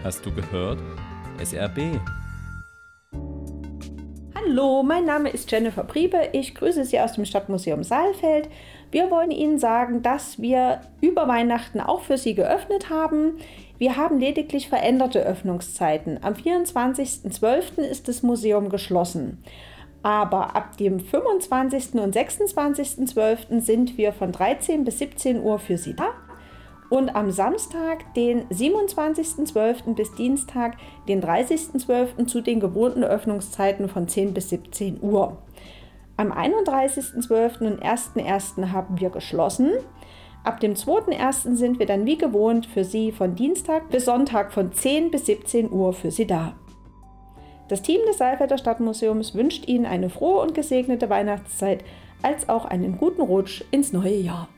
Hast du gehört? SRB. Hallo, mein Name ist Jennifer Priebe. Ich grüße Sie aus dem Stadtmuseum Saalfeld. Wir wollen Ihnen sagen, dass wir über Weihnachten auch für Sie geöffnet haben. Wir haben lediglich veränderte Öffnungszeiten. Am 24.12. ist das Museum geschlossen. Aber ab dem 25. und 26.12. sind wir von 13 bis 17 Uhr für Sie da. Und am Samstag, den 27.12. bis Dienstag, den 30.12. zu den gewohnten Öffnungszeiten von 10 bis 17 Uhr. Am 31.12. und 1.1. haben wir geschlossen. Ab dem 2.1. sind wir dann wie gewohnt für Sie von Dienstag bis Sonntag von 10 bis 17 Uhr für Sie da. Das Team des Saalfelder Stadtmuseums wünscht Ihnen eine frohe und gesegnete Weihnachtszeit, als auch einen guten Rutsch ins neue Jahr.